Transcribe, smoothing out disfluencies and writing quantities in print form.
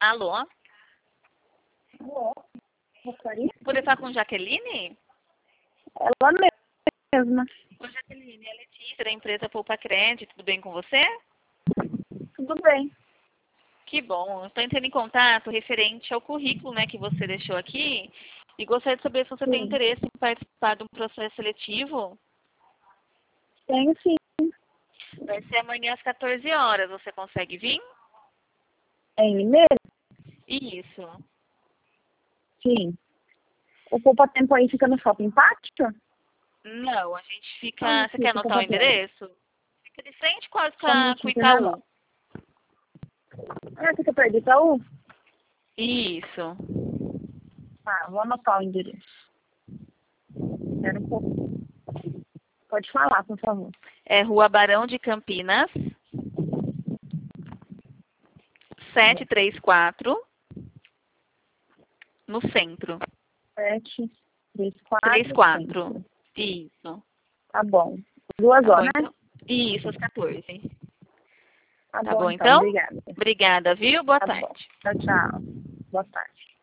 Alô? Alô? Gostaria? Poder falar com Jaqueline? Ela mesma. Oi, Jaqueline, é a Letícia da empresa Poupa Crédito. Tudo bem com você? Tudo bem. Que bom. Estou entrando em contato referente ao currículo, né, que você deixou aqui e gostaria de saber se você tem Sim. interesse em participar de um processo seletivo. Tenho sim. Vai ser amanhã às 14 horas. Você consegue vir? É em Limeira? Isso. Sim. O Poupa Tempo aí fica no Shopping Pátio? Não, a gente fica... Onde Você quer fica o anotar o Poupa Tempo? endereço? Fica de frente quase Só um com o minutinho que eu já Itaú. anoto. Fica perto do Itaú? Isso. Tá, vou anotar o endereço. Espera um pouco. Pode falar, por favor. É Rua Barão de Campinas, 734, no centro. 734. 34. Isso. Tá bom. 2 Tá bom, horas, né? então? Isso, às 14. Tá Tá bom, bom, então. então? Obrigada. Obrigada, viu? Boa Tá bom. tarde. Tchau, tchau. Boa tarde.